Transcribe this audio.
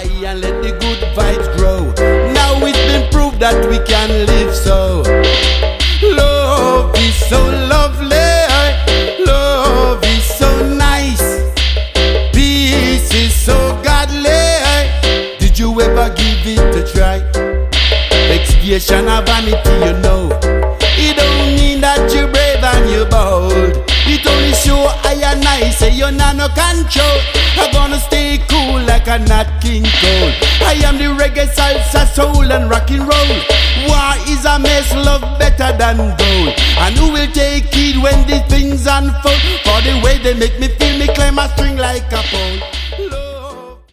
high and let the good vibes grow. Now it's been proved that we can live so. Love is so lovely, love is so nice, peace is so godly. Did you ever give it a try? Expiation of vanity, you know. It don't mean that you're brave and you're bold. It only show I and I say you're not no control. I'm gonna stay cool like a Nat King Cole. I am the reggae, salsa, soul and rock and roll. War is a mess, love better than gold. And who will take heed when these things unfold? For the way they make me feel, me climb a string like a pole.